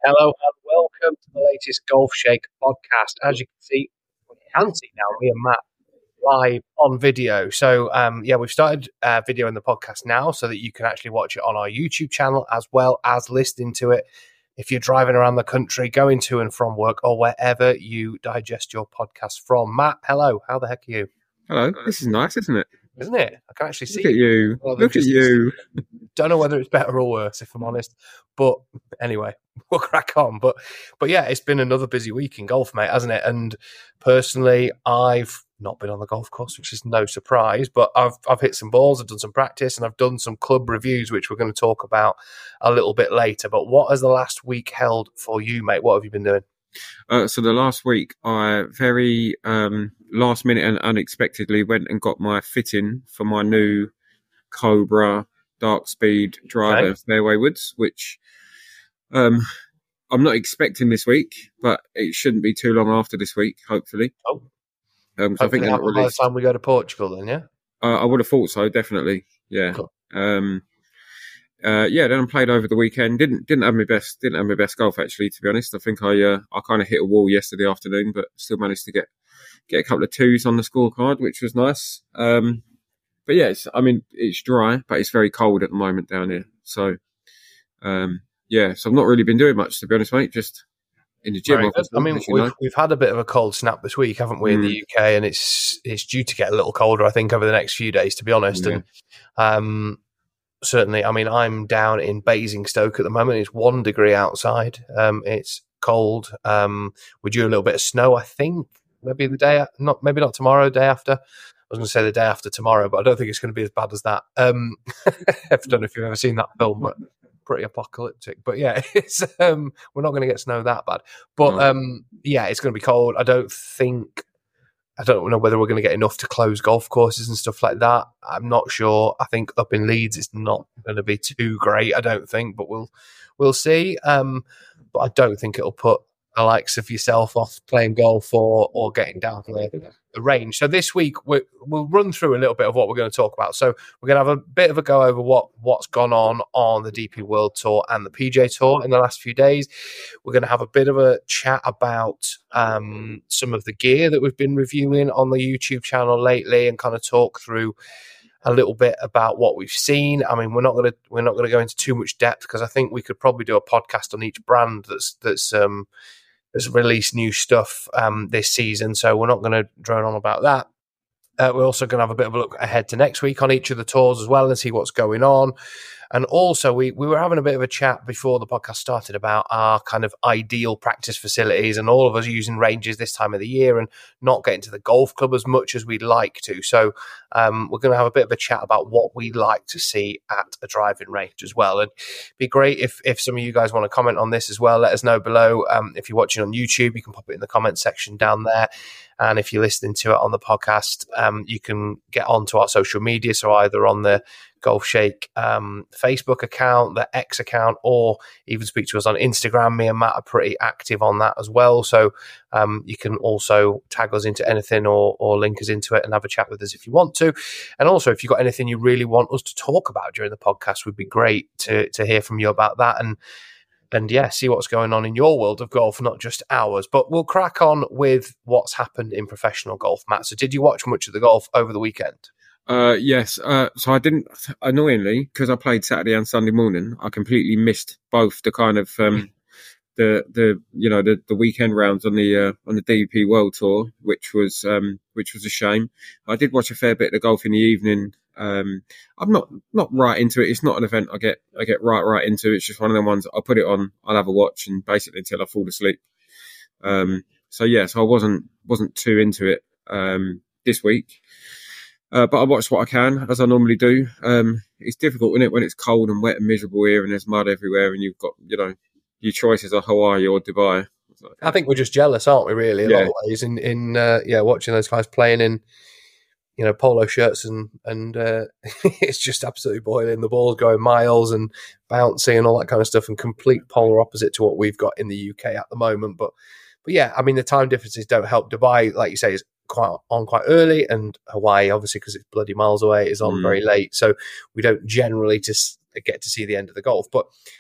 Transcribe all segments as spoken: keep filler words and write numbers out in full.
Hello and welcome to the latest Golf Shake podcast. As you can see, well, you can see now, me and Matt live on video. So, um, yeah, we've started uh, video in the podcast now so that you can actually watch it on our YouTube channel as well as listening to it if you're driving around the country, going to and from work, or wherever you digest your podcast from. Matt, hello. How the heck are you? Hello. This is nice, isn't it? Isn't it? I can actually see Look at you. Well, Look at you. Don't know whether it's better or worse, if I'm honest. But anyway, we'll crack on. But but yeah, it's been another busy week in golf, mate, hasn't it? And personally, I've not been on the golf course, which is no surprise. But I've I've hit some balls, I've done some practice, and I've done some club reviews, which we're going to talk about a little bit later. But what has the last week held for you, mate? What have you been doing? Uh, so the last week, I very um, last minute and unexpectedly went and got my fitting for my new Cobra Dark Speed driver Okay. fairway woods, which um, I'm not expecting this week, but it shouldn't be too long after this week, hopefully. Oh, um, so I think they're not by the released. time we go to Portugal, then, yeah. Uh, I would have thought so, definitely. Yeah. Cool. Um, Uh, yeah, then I played over the weekend. Didn't didn't have my best didn't have my best golf actually, to be honest. I think I uh, I kind of hit a wall yesterday afternoon, but still managed to get get a couple of twos on the scorecard, which was nice. Um, but yeah, it's, I mean it's dry, but it's very cold at the moment down here. So um, yeah, so I've not really been doing much, to be honest, mate. Just in the gym. Very good. I mean, as you we've, know. we've had a bit of a cold snap this week, haven't we, in Mm. the U K? And it's it's due to get a little colder, I think, over the next few days, to be honest. Yeah. And um, certainly, I mean, I'm down in Basingstoke at the moment. It's one degree outside. Um, it's cold. Um, we're due a little bit of snow, I think. Maybe the day, not maybe not tomorrow, the day after. I was going to say the day after tomorrow, but I don't think it's going to be as bad as that. Um, I don't know if you've ever seen that film, but pretty apocalyptic. But yeah, it's um, we're not going to get snow that bad. But No. um, yeah, it's going to be cold. I don't think. I don't know whether we're going to get enough to close golf courses and stuff like that. I'm not sure. I think up in Leeds it's not going to be too great. I don't think, but we'll we'll see. Um, but I don't think it'll put the likes of yourself off playing golf or or getting down to the, the range. So this week we, we'll run through a little bit of what we're going to talk about. So we're going to have a bit of a go over what what's gone on on the D P World Tour and the P G A Tour in the last few days. We're going to have a bit of a chat about um, some of the gear that we've been reviewing on the YouTube channel lately, and kind of talk through a little bit about what we've seen. I mean, we're not going to we're not going to go into too much depth because I think we could probably do a podcast on each brand that's that's um, that's released new stuff um, this season. So we're not going to drone on about that. Uh, we're also going to have a bit of a look ahead to next week on each of the tours as well and see what's going on. And also, we, we were having a bit of a chat before the podcast started about our kind of ideal practice facilities, and all of us using ranges this time of the year and not getting to the golf club as much as we'd like to. So um, we're going to have a bit of a chat about what we'd like to see at a driving range as well. And it'd be great if, if some of you guys want to comment on this as well. Let us know below. Um, if you're watching on YouTube, you can pop it in the comment section down there. And if you're listening to it on the podcast, um, you can get onto our social media. So either on the Golf Shake um, Facebook account, the X account, or even speak to us on Instagram. Me and Matt are pretty active on that as well. So um, you can also tag us into anything or, or link us into it and have a chat with us if you want to. And also, if you've got anything you really want us to talk about during the podcast, would be great to to hear from you about that. And And yeah, see what's going on in your world of golf, not just ours. But we'll crack on with what's happened in professional golf, Matt. So did you watch much of the golf over the weekend? Uh, yes. Uh, so I didn't, annoyingly, because I played Saturday and Sunday morning, I completely missed both the kind of um, the the you know the, the weekend rounds on the uh, on the D P World Tour, which was um, which was a shame. I did watch a fair bit of golf in the evening. Um, I'm not not right into it. It's not an event I get I get right right into. It's just one of them ones. I'll put it on. I'll have a watch, and basically until I fall asleep. Um, so yeah, so I wasn't wasn't too into it um, this week. Uh, but I watch what I can, as I normally do. Um, it's difficult, isn't it, when it's cold and wet and miserable here and there's mud everywhere and you've got, you know, your choices are Hawaii or Dubai. I think we're just jealous, aren't we, really, in a Yeah. lot of ways, in, in uh, yeah, watching those guys playing in, you know, polo shirts and, and uh, it's just absolutely boiling. The ball's going miles and bouncing and all that kind of stuff, and complete polar opposite to what we've got in the U K at the moment. But, but yeah, I mean, the time differences don't help. Dubai, like you say, is quite on quite early, and Hawaii, obviously, because it's bloody miles away, is on Mm. very late. So we don't generally just get to see the end of the golf. But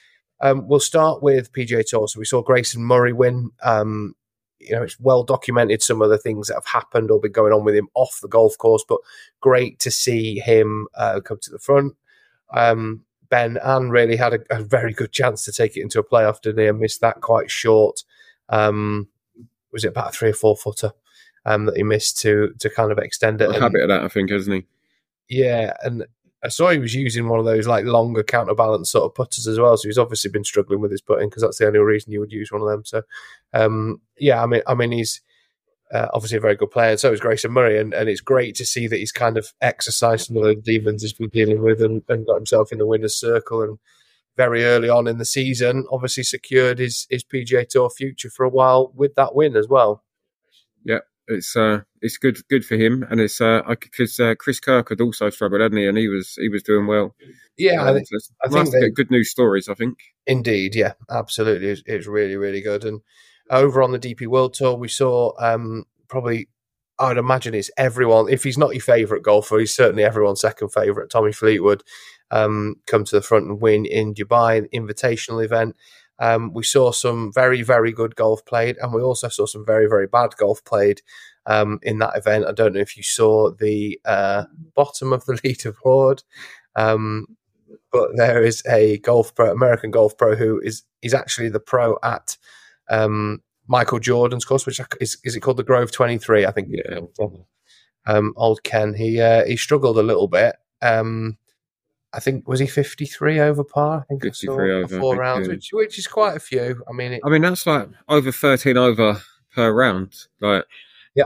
Um, we'll start with P G A Tour. So we saw Grayson Murray win. Um, you know, it's well documented some of the things that have happened or been going on with him off the golf course, but great to see him uh, come to the front. Um, Ben An really had a, a very good chance to take it into a playoff, didn't he? And missed that quite short. Um, was it about a three or four footer um, that he missed to to kind of extend it? A and, habit of that, I think, hasn't he? Yeah, and I saw he was using one of those like longer counterbalance sort of putters as well. So he's obviously been struggling with his putting because that's the only reason you would use one of them. So um, yeah, I mean, I mean he's uh, obviously a very good player, and so is Grayson Murray, and, and it's great to see that he's kind of exercised some of the demons he's been dealing with and, and got himself in the winner's circle. And very early on in the season, obviously secured his his P G A Tour future for a while with that win as well. Yeah. It's uh, it's good good for him, and it's uh, because uh, Chris Kirk had also struggled, hadn't he? And he was he was doing well. Yeah, um, I think, so it's I nice think to they, get good news stories. I think indeed, yeah, absolutely, it's it really really good. And over on the D P World Tour, we saw um, probably I would imagine it's everyone. If he's not your favourite golfer, he's certainly everyone's second favourite. Tommy Fleetwood um, come to the front and win in Dubai, an invitational event. Um, we saw some very, very good golf played, and we also saw some very, very bad golf played um, in that event. I don't know if you saw the uh, bottom of the leaderboard, um, but there is a golf pro, American golf pro, who is is actually the pro at um, Michael Jordan's course, which is is it called the Grove twenty-three? I think. Yeah. Um, old Ken, he uh, he struggled a little bit. Um, I think, was he fifty-three over par? I think fifty-three I saw over, four think, rounds, yeah. which which is quite a few. I mean, it, I mean that's like over thirteen over per round. Like, yeah.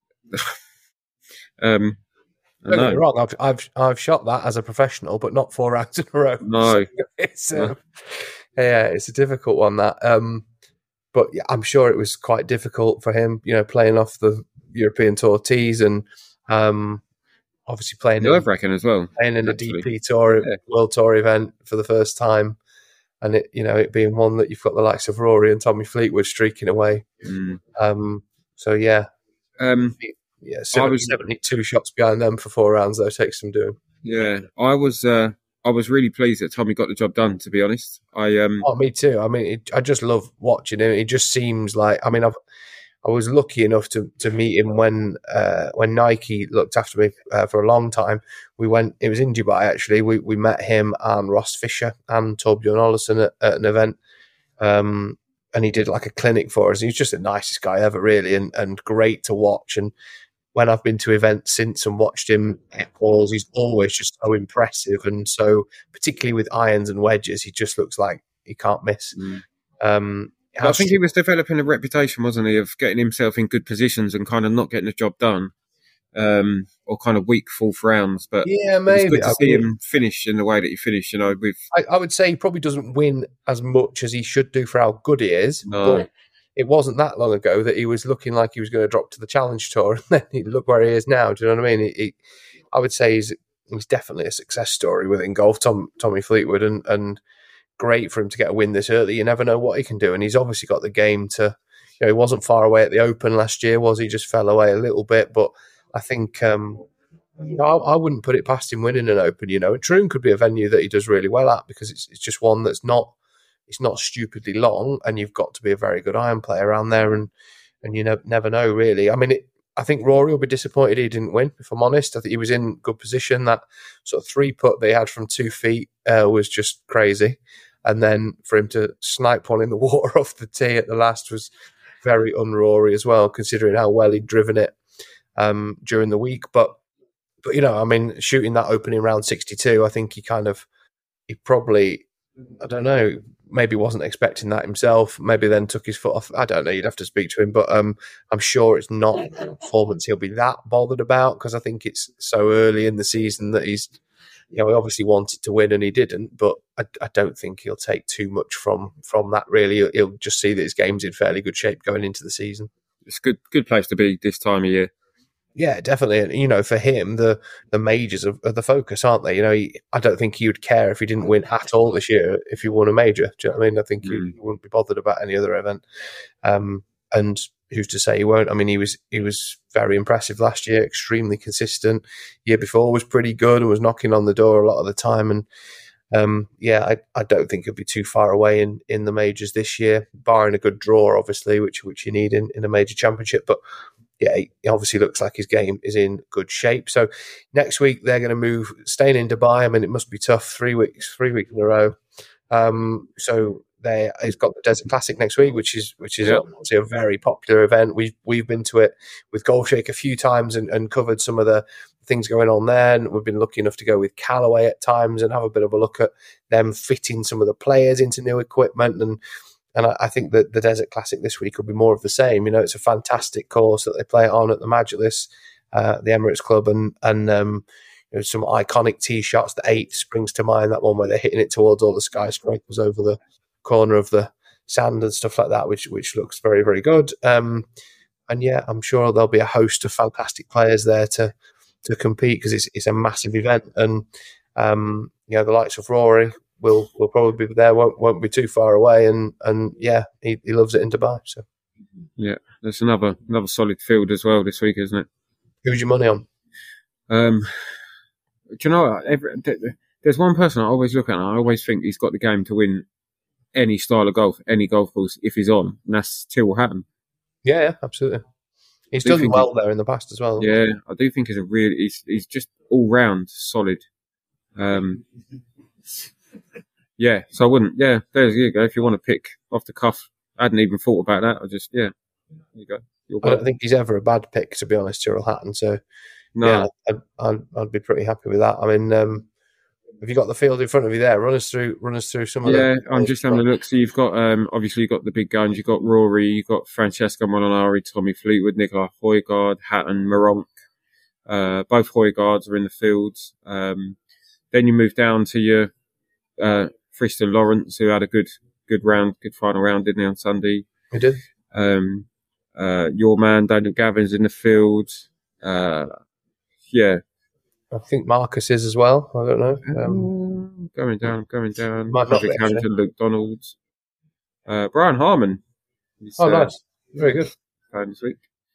um, I Don't get me know. wrong. I've I've I've shot that as a professional, but not four rounds in a row. No. So it's No. um, yeah, it's a difficult one. That, um, but yeah, I'm sure it was quite difficult for him. You know, playing off the European Tour tees and um, obviously playing in, Nerve wracking as well. playing in a actually. D P Tour Yeah. World Tour event for the first time, and it you know it being one that you've got the likes of Rory and Tommy Fleetwood streaking away. Mm. Um, so yeah, Um, yeah, seventy, was- seventy-two shots behind them for four rounds though takes some doing. yeah, I was uh, I was really pleased that Tommy got the job done. To be honest, I um, Oh, me too. I mean, it, I just love watching him. It just seems like, I mean, I've, I was lucky enough to, to meet him when uh, when Nike looked after me uh, for a long time. We went, it was in Dubai actually. We we met him and Ross Fisher and Torbjorn Olesen at, at an event. Um, and he did like a clinic for us. He's just the nicest guy ever, really, and, and great to watch. And when I've been to events since and watched him hit balls, he's always just so impressive. And so, particularly with irons and wedges, he just looks like he can't miss. Mm. Um, I think he was developing a reputation, wasn't he, of getting himself in good positions and kind of not getting the job done, um, or kind of weak fourth rounds. But yeah, it's maybe. good to I see mean, him finish in the way that he finished. You know, with I, I would say he probably doesn't win as much as he should do for how good he is. No. But it wasn't that long ago that he was looking like he was going to drop to the Challenge Tour, and then he, look where he is now. Do you know what I mean? He, he, I would say he's he's definitely a success story within golf. Tom Tommy Fleetwood, and and great for him to get a win this early. You never know what he can do, and he's obviously got the game to. You know, he wasn't far away at the Open last year, was he? Just fell away a little bit, but I think. Um, You know, I, I wouldn't put it past him winning an Open. You know, and Troon could be a venue that he does really well at because it's it's just one that's not it's not stupidly long, and you've got to be a very good iron player around there, and and you ne- never know really. I mean, it, I think Rory will be disappointed he didn't win. If I'm honest, I think he was in good position. That sort of three putt they had from two feet uh, was just crazy, and then for him to snipe one in the water off the tee at the last was very un-Rory as well, considering how well he'd driven it um, during the week, but. But, you know, I mean, shooting that opening round sixty-two, I think he kind of, he probably, I don't know, maybe wasn't expecting that himself. Maybe then took his foot off. I don't know. You'd have to speak to him. But um, I'm sure it's not a performance he'll be that bothered about because I think it's so early in the season that he's, you know, he obviously wanted to win and he didn't. But I, I don't think he'll take too much from from that, really. He'll, he'll just see that his game's in fairly good shape going into the season. it's a good good place to be this time of year. Yeah, definitely. And, you know, for him, the the majors are, are the focus, aren't they? You know, he, I don't think he would care if he didn't win at all this year if he won a major. Do you know what I mean? I think Mm. he, he wouldn't be bothered about any other event. Um, and who's to say he won't? I mean, he was he was very impressive last year, extremely consistent. Year before was pretty good and was knocking on the door a lot of the time. And um, yeah, I, I don't think he'll be too far away in, in the majors this year, barring a good draw, obviously, which which you need in, in a major championship. But yeah, he obviously looks like his game is in good shape. So next week they're going to move, staying in Dubai. I mean, it must be tough. Three weeks, three weeks in a row. Um, so they, he's got the Desert Classic next week, which is which is Yep. obviously a very popular event. We've we've been to it with Golf Shake a few times and, and covered some of the things going on there. And we've been lucky enough to go with Callaway at times and have a bit of a look at them fitting some of the players into new equipment. And and I, I think that the Desert Classic this week will be more of the same. You know, it's a fantastic course that they play it on at the Majlis, uh, the Emirates Club, and and um, there's some iconic tee shots. The eighth springs to mind, that one where they're hitting it towards all the skyscrapers over the corner of the sand and stuff like that, which which looks very, very good. Um, and yeah, I'm sure there'll be a host of fantastic players there to to compete because it's it's a massive event. And um, you know, the likes of Rory will will probably be there, won't won't be too far away. And and yeah, he, he loves it in Dubai. So Yeah, there's another another solid field as well this week, isn't it? who's your money on? Um, do you know what? Every, there's one person I always look at, and I always think he's got the game to win any style of golf, any golf course, if he's on, and that's Tyrrell Hatton. Yeah, yeah, absolutely. He's Do you done think well there in the past as well. Yeah, I do think he's a really, he's, he's just all round solid. Um, yeah, so I wouldn't, yeah, there's you go. If you want to pick off the cuff, I hadn't even thought about that. I just, yeah, there you go. You're I don't think he's ever a bad pick, to be honest, Tyrrell Hatton. So no, yeah, I'd, I'd, I'd be pretty happy with that. I mean, um, have you got the field in front of you there? Run us through, run us through some of yeah, the. I'm just having a look. So you've got, um, obviously you've got the big guns. You've got Rory, you've got Francesco Molinari, Tommy Fleetwood, Nicola Højgaard, Hatton, Meronk. Uh, both Højgaards are in the fields. Um, then you move down to your uh, Tristan Lawrence, who had a good good round, good final round, didn't he, on Sunday? We did. Um, uh, your man, Daniel Gavin's in the field. Uh, yeah. I think Marcus is as well. I don't know. Um, Um, going down, going down. Might not be, Patrick Harrington, Luke Donalds. Uh, Brian Harmon. He's, oh, uh, nice. Very good. playing this week.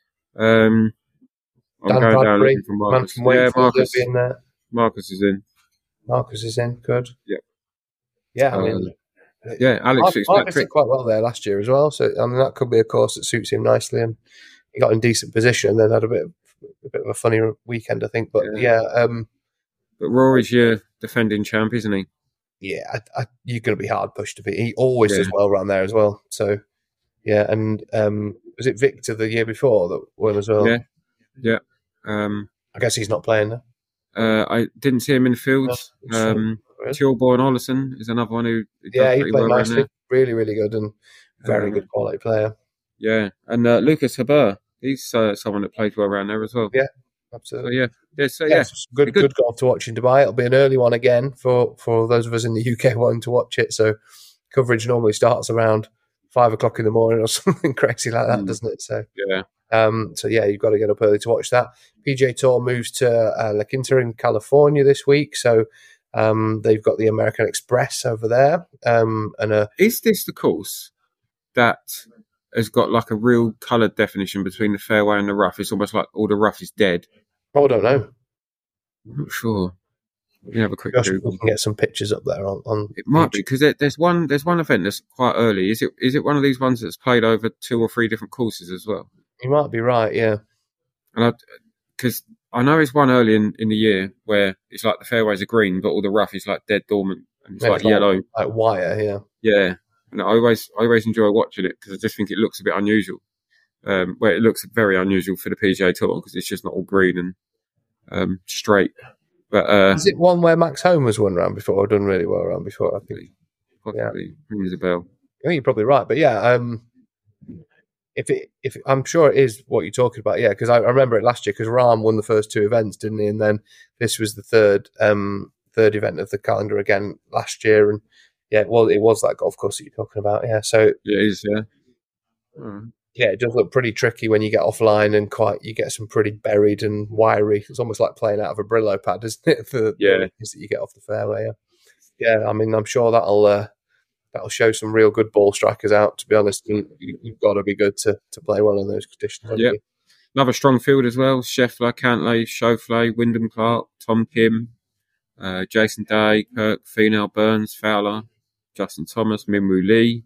Um, I'm Dan going down Bradbury, looking for man Marcus. from Yeah, Wakefield, Marcus. will be in there. Marcus is in. Marcus is in. Good. Yep. Yeah, I mean, Uh, Yeah, Alex Marcus, Fitzpatrick. Marcus did quite well there last year as well. So I mean, that could be a course that suits him nicely, and he got in decent position. Then had a bit of a bit of a funny weekend, I think. But Yeah. yeah, um, But Rory's your defending champ, isn't he? yeah, I, I, you're going to be hard pushed to beat. He always Yeah. does well around there as well. So yeah, and um, was it Victor the year before that won as well? Yeah. Yeah. Um, I guess he's not playing now. uh, I didn't see him in the fields. No, Um, really? Tilborn Ollison is another one who, who does Yeah, he pretty played well around nicely. there. Really, really good and very Um, good quality player. Yeah, and uh, Lucas Haber, he's uh, someone that plays well around there as well. Yeah, So absolutely. yeah, yeah, so Yeah, yeah, it's good, good. good golf to watch in Dubai. It'll be an early one again for, for those of us in the U K wanting to watch it. So coverage normally starts around five o'clock in the morning or something crazy like that, Mm. doesn't it? So, yeah, um, so yeah, you've got to get up early to watch that. P G A Tour moves to uh, La Quinta in California this week, so um, they've got the American Express over there, um, and a is this the course that has got like a real coloured definition between the fairway and the rough? It's almost like all the rough is dead. oh, I don't know. I'm not sure. Let me have a quick Gosh, Google. we can get some pictures up there on. on It might be because there, there's one there's one event that's quite early. Is it is it one of these ones that's played over two or three different courses as well? You might be right. Yeah, And I because I know it's one early in, in the year where it's like the fairways are green, but all the rough is like dead dormant and it's Yeah, like it's like- yellow. like wire. Yeah. Yeah, and I always I always enjoy watching it because I just think it looks a bit unusual. Um, well, it looks very unusual for the P G A Tour because it's just not all green and um, straight. But uh, Is it one where Max Home has won round before or done really well round before? I think. possibly rings a bell. I think you're probably right, but yeah, um, if it, if I'm sure it is what you're talking about, yeah, because I, I remember it last year because Rahm won the first two events, didn't he? And then this was the third, um, third event of the calendar again last year, and yeah, well, it was that golf course that you're talking about, yeah. So Yeah, it is. Yeah. Oh, yeah, it does look pretty tricky when you get offline and quite you get some pretty buried and wiry. It's almost like playing out of a Brillo pad, isn't it? For the Yeah. things that you get off the fairway. Yeah, yeah. I mean, I'm sure that'll uh, that'll show some real good ball strikers out. To be honest, you, you've got to be good to, to play well in those conditions. haven't Yep. you? Another strong field as well. Scheffler, Cantlay, Schauffele, Wyndham Clark, Tom Kim, uh, Jason Day, Kirk, Finau, Burns, Fowler, Justin Thomas, Minwoo Lee,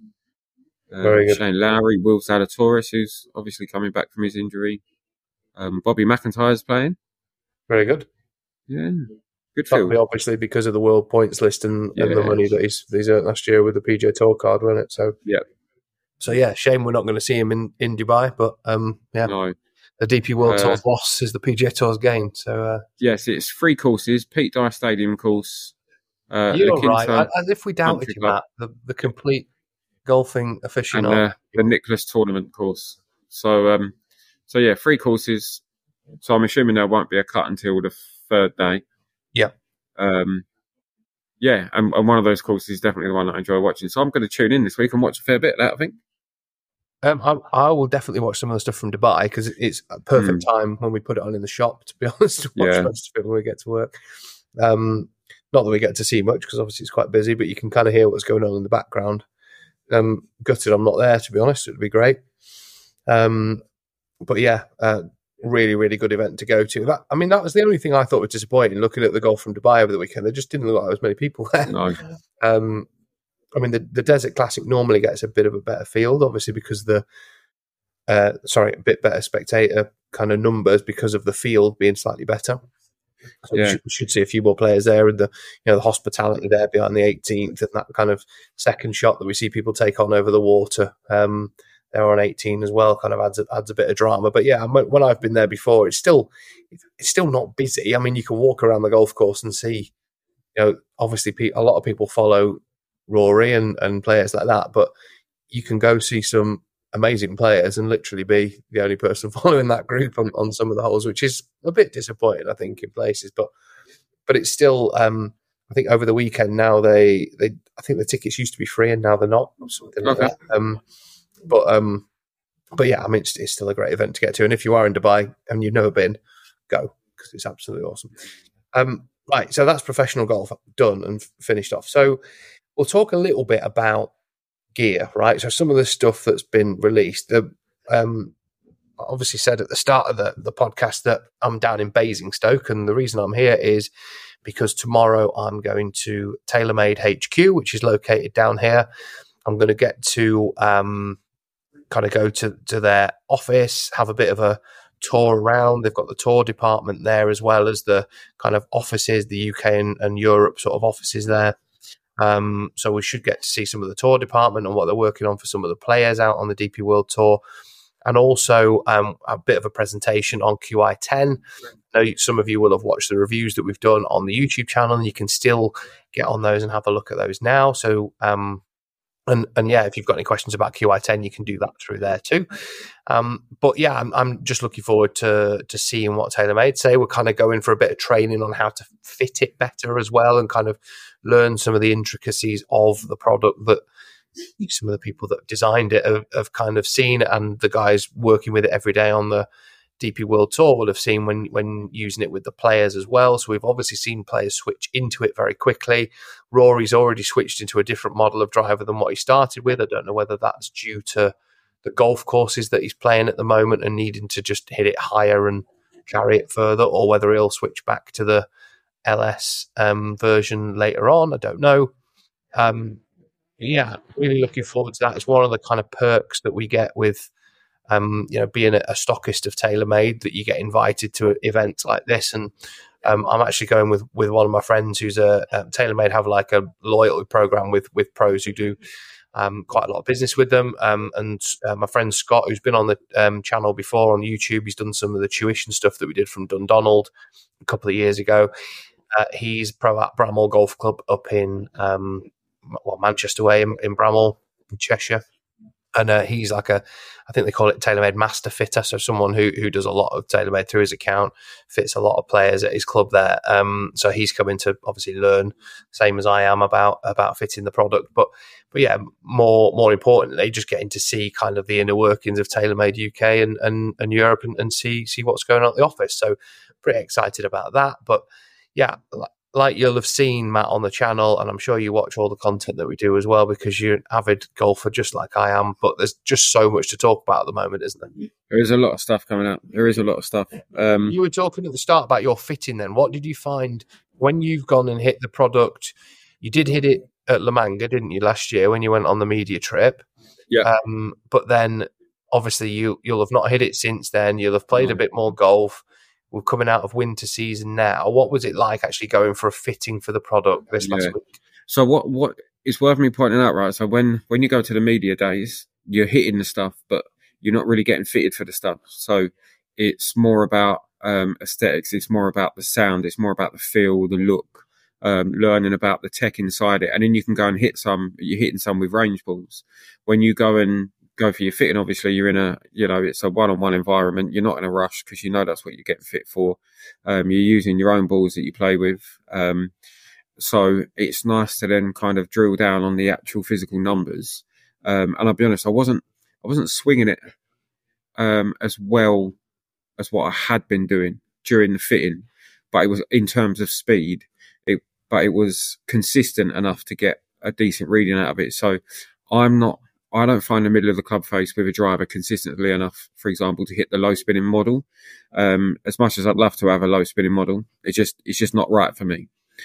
um, Shane Lowry, Will Zalatoris, who's obviously coming back from his injury. Um, Bobby McIntyre's playing. Very good. Yeah, good That'll field. be obviously because of the world points list and, yeah. and the money that he's he's earned last year with the P G A Tour card, wasn't it? So yeah. So yeah, shame we're not going to see him in, in Dubai, but um, yeah, no. the D P World uh, Tour's loss is the P G A Tour's gain. So uh, yes, it's three courses: Pete Dye Stadium course. Uh, you're the right. Kinto As if we doubted Country you, Club, Matt, the, the complete golfing and aficionado, uh, the Nicholas Tournament course. So, um, so yeah, three courses. So I'm assuming there won't be a cut until the third day. Yeah. Um, yeah, and, and one of those courses is definitely the one that I enjoy watching. So I'm going to tune in this week and watch a fair bit of that, I think. Um, I, I will definitely watch some of the stuff from Dubai because it's a perfect mm. time when we put it on in the shop, to be honest, to watch yeah. most of it when we get to work. Um, not that we get to see much because obviously it's quite busy, but you can kind of hear what's going on in the background. Um, gutted I'm not there, to be honest. It would be great. Um, but yeah, uh, really, really good event to go to. That, I mean, that was the only thing I thought was disappointing looking at the golf from Dubai over the weekend. There just didn't look like there was many people there. No. Um, I mean, the, the Desert Classic normally gets a bit of a better field, obviously, because the, uh, sorry, a bit better spectator kind of numbers because of the field being slightly better. So yeah. we, should, we should see a few more players there, and the you know the hospitality there behind the eighteenth, and that kind of second shot that we see people take on over the water. Um, they're on eighteen as well, kind of adds a, adds a bit of drama. But yeah, when I've been there before, it's still it's still not busy. I mean, you can walk around the golf course and see, you know, obviously a lot of people follow Rory and, and players like that, but you can go see some amazing players and literally be the only person following that group on, on some of the holes, which is a bit disappointing, I think, in places. But but it's still, um, I think over the weekend now they they I think the tickets used to be free and now they're not, or something like okay. that. Um, but um, but yeah, I mean, it's, it's still a great event to get to, and if you are in Dubai and you've never been, go because it's absolutely awesome. Um, right, so that's professional golf done and f- finished off. So we'll talk a little bit about gear, right? So some of the stuff that's been released. The, um, I obviously said at the start of the, the podcast that I'm down in Basingstoke, and the reason I'm here is because tomorrow I'm going to TaylorMade H Q, which is located down here. I'm going to get to um, kind of go to, to their office, have a bit of a tour around. They've got the tour department there as well as the kind of offices, the U K and, and Europe sort of offices there. Um, so we should get to see some of the tour department and what they're working on for some of the players out on the D P World Tour, and also um, a bit of a presentation on Q I ten. I know some of you will have watched the reviews that we've done on the YouTube channel, and you can still get on those and have a look at those now. So, um, and and yeah, if you've got any questions about Q I ten, you can do that through there too. Um, but yeah, I'm, I'm just looking forward to to seeing what TaylorMade say. We're kind of going for a bit of training on how to fit it better as well, and kind of learn some of the intricacies of the product that some of the people that designed it have, have kind of seen, and the guys working with it every day on the D P World Tour will have seen when when using it with the players as well. So we've obviously seen players switch into it very quickly. Rory's already switched into a different model of driver than what he started with. I don't know whether that's due to the golf courses that he's playing at the moment and needing to just hit it higher and carry it further, or whether he'll switch back to the L S um, version later on. I don't know. Um, yeah, really looking forward to that. It's one of the kind of perks that we get with, um, you know, being a, a stockist of TaylorMade, that you get invited to events like this. And um, I'm actually going with with one of my friends who's a um, TaylorMade have like a loyalty program with with pros who do um, quite a lot of business with them. Um, and uh, my friend Scott, who's been on the um, channel before on YouTube, he's done some of the tuition stuff that we did from Dundonald a couple of years ago. Uh, he's pro at Bramall Golf Club up in um, well Manchester way in, in Bramall, in Cheshire, and uh, he's like a, I think they call it TaylorMade master fitter, so someone who who does a lot of TaylorMade through his account, fits a lot of players at his club there. Um, so he's coming to obviously learn, same as I am, about about fitting the product, but but yeah, more more importantly, just getting to see kind of the inner workings of TaylorMade U K and and, and Europe, and, and see see what's going on at the office. So pretty excited about that, but. Yeah, like you'll have seen, Matt, on the channel, and I'm sure you watch all the content that we do as well, because you're an avid golfer just like I am, but there's just so much to talk about at the moment, isn't there? There is a lot of stuff coming up. There is a lot of stuff. Um, you were talking at the start about your fitting then. What did you find when you've gone and hit the product? You did hit it at La Manga, didn't you, last year when you went on the media trip? Yeah. Um, but then, obviously, you, you'll have not hit it since then. You'll have played a bit more golf. We're coming out of winter season now. What was it like actually going for a fitting for the product this last yeah. week? So what what it's worth me pointing out, right? So when, when you go to the media days, you're hitting the stuff, but you're not really getting fitted for the stuff. So it's more about um, aesthetics. It's more about the sound. It's more about the feel, the look, um, learning about the tech inside it. And then you can go and hit some, you're hitting some with range balls. When you go and go for your fitting, obviously you're in a, you know, it's a one-on-one environment. You're not in a rush because you know that's what you're getting fit for. Um, you're using your own balls that you play with. Um, so it's nice to then kind of drill down on the actual physical numbers. Um, and I'll be honest, I wasn't, I wasn't swinging it um, as well as what I had been doing during the fitting, but it was in terms of speed, it, but it was consistent enough to get a decent reading out of it. So I'm not, I don't find the middle of the club face with a driver consistently enough, for example, to hit the low spinning model. Um, as much as I'd love to have a low spinning model, it just, it's just not right for me.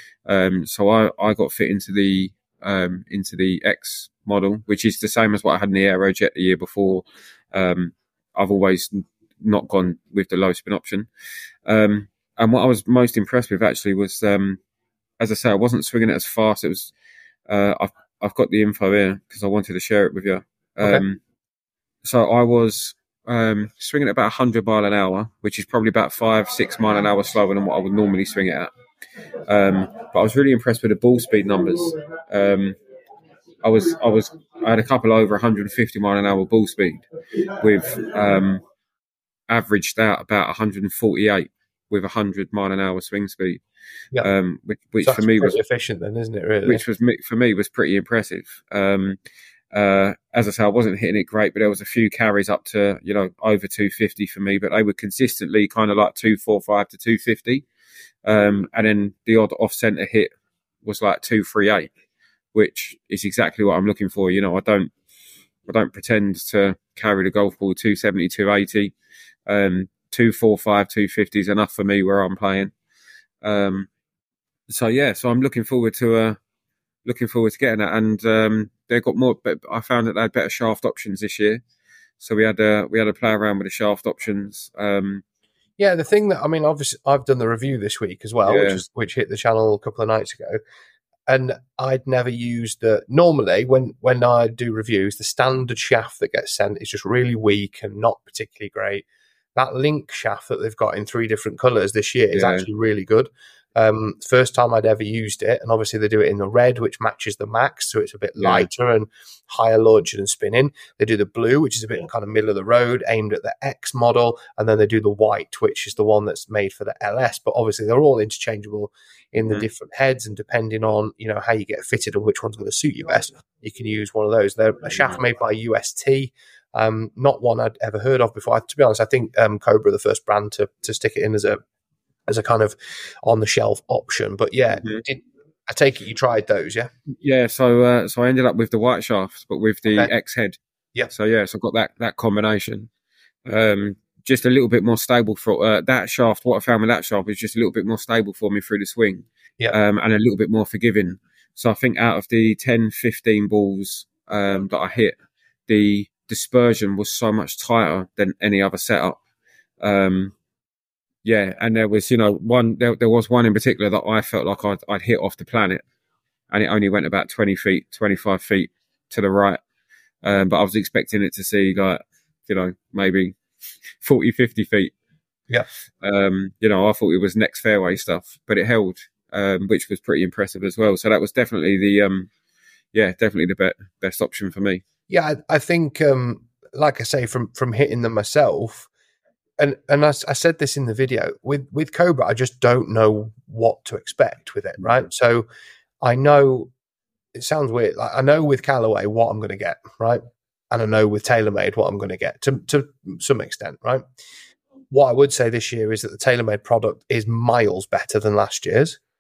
Um, so I, I got fit into the, um, into the X model, which is the same as what I had in the Aerojet the year before. Um, I've always not gone with the low spin option. Um, and what I was most impressed with actually was, um, as I say, I wasn't swinging it as fast. It was, uh, I've, I've got the info here because I wanted to share it with you. Um, Okay. So I was um, swinging at about one hundred mile an hour, which is probably about five, six mile an hour slower than what I would normally swing it at. Um, but I was really impressed with the ball speed numbers. Um, I was, I was, I had a couple over one hundred fifty mile an hour ball speed, with um, averaged out about one hundred forty-eight with one hundred mile an hour swing speed. Yeah. Um, which, which So for me was efficient, then, isn't it? Really, which was for me was pretty impressive. Um, uh, as I say, I wasn't hitting it great, but there was a few carries up to, you know, over two fifty for me, but they were consistently kind of like two forty-five to two fifty. Um, and then the odd off centre hit was like two thirty-eight, which is exactly what I'm looking for. You know, I don't, I don't pretend to carry the golf ball two seventy, two eighty. Um, two forty-five, two fifty is enough for me where I'm playing. Um, so yeah, so I'm looking forward to uh, looking forward to getting that, and um, they got more. But I found that they had better shaft options this year, so we had a we had to play around with the shaft options. Um, yeah, the thing that I mean, obviously, I've done the review this week as well, Yeah. which is which hit the channel a couple of nights ago, and I'd never used the. Normally, when when I do reviews, the standard shaft that gets sent is just really weak and not particularly great. That link shaft that they've got in three different colours this year is Yeah. actually really good. Um, first time I'd ever used it, and obviously they do it in the red, which matches the Max, so it's a bit Yeah. lighter and higher lodge and spinning. They do the blue, which is a bit kind of middle of the road, aimed at the X model, and then they do the white, which is the one that's made for the L S. But obviously they're all interchangeable in the Mhm. different heads, and depending on, you know, how you get fitted and which one's going to suit you best, you can use one of those. They're a shaft made by U S T. Um, not one I'd ever heard of before. To be honest, I think um, Cobra are the first brand to to stick it in as a as a kind of on the shelf option. But yeah, Mhm. did, I take it you tried those, yeah? Yeah, so uh, so I ended up with the white shaft, but with the Okay. X head. Yep. So yeah, so I got that that combination. Um, just a little bit more stable for uh, that shaft. What I found with that shaft was just a little bit more stable for me through the swing, Yeah. um, and a little bit more forgiving. So I think out of the ten, fifteen balls um, that I hit, the dispersion was so much tighter than any other setup. Um, yeah, and there was, you know, one there, there was one in particular that I felt like I'd, I'd hit off the planet, and it only went about twenty feet, twenty-five feet to the right. Um, but I was expecting it to see like, you know, maybe forty, fifty feet. Yeah. Um, you know, I thought it was next fairway stuff, but it held, um, which was pretty impressive as well. So that was definitely the, um, yeah, definitely the be- best option for me. Yeah, I, I think, um, like I say, from from hitting them myself, and and I, I said this in the video, with with Cobra, I just don't know what to expect with it, right? So I know, it sounds weird, like I know with Callaway what I'm going to get, right? And I know with TaylorMade what I'm going to get to to some extent, right? What I would say this year is that the TaylorMade product is miles better than last year's.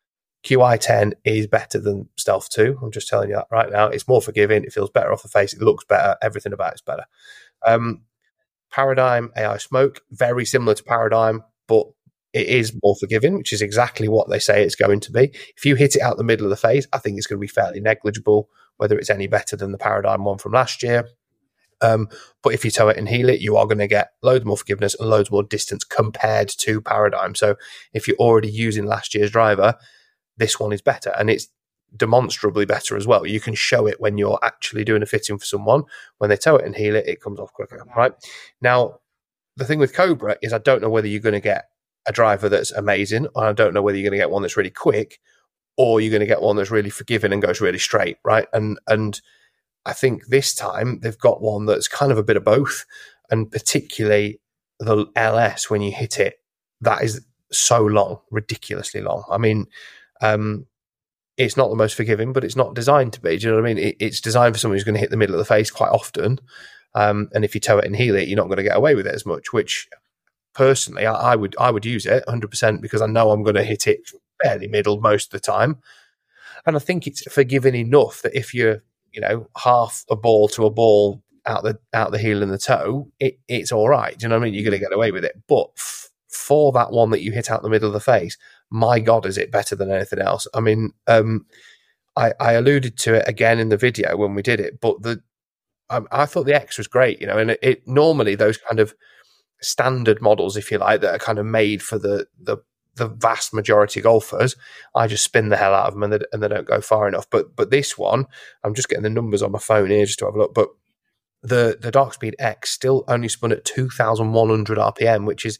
Q I ten is better than Stealth two. I'm just telling you that right now. It's more forgiving. It feels better off the face. It looks better. Everything about it's better. Um, Paradigm A I Smoke, very similar to Paradigm, but it is more forgiving, which is exactly what they say it's going to be. If you hit it out the middle of the face, I think it's going to be fairly negligible, whether it's any better than the Paradigm one from last year. Um, but if you tow it and heel it, you are going to get loads more forgiveness and loads more distance compared to Paradigm. So if you're already using last year's driver, this one is better, and it's demonstrably better as well. You can show it when you're actually doing a fitting for someone. When they tow it and heel it, it comes off quicker, right? Now, the thing with Cobra is I don't know whether you're going to get a driver that's amazing, or I don't know whether you're going to get one that's really quick, or you're going to get one that's really forgiving and goes really straight, right? And and I think this time they've got one that's kind of a bit of both, and particularly the L S, when you hit it, that is so long, ridiculously long. I mean, um, it's not the most forgiving, but it's not designed to be. Do you know what I mean? It, it's designed for someone who's going to hit the middle of the face quite often. Um, and if you tow it and heel it, you're not going to get away with it as much, which personally, I, I would I would use it one hundred percent because I know I'm going to hit it fairly middle most of the time. And I think it's forgiving enough that if you're, you know, half a ball to a ball out the out the heel and the toe, it, it's all right. Do you know what I mean? You're going to get away with it. But f- for that one that you hit out the middle of the face, my God, is it better than anything else? I mean, um, I, I alluded to it again in the video when we did it, but the I, I thought the X was great, you know, and it, it normally those kind of standard models, if you like, that are kind of made for the the, the vast majority of golfers, I just spin the hell out of them and they, and they don't go far enough. But but this one, I'm just getting the numbers on my phone here just to have a look, but the, the Dark Speed X still only spun at two thousand one hundred R P M, which is,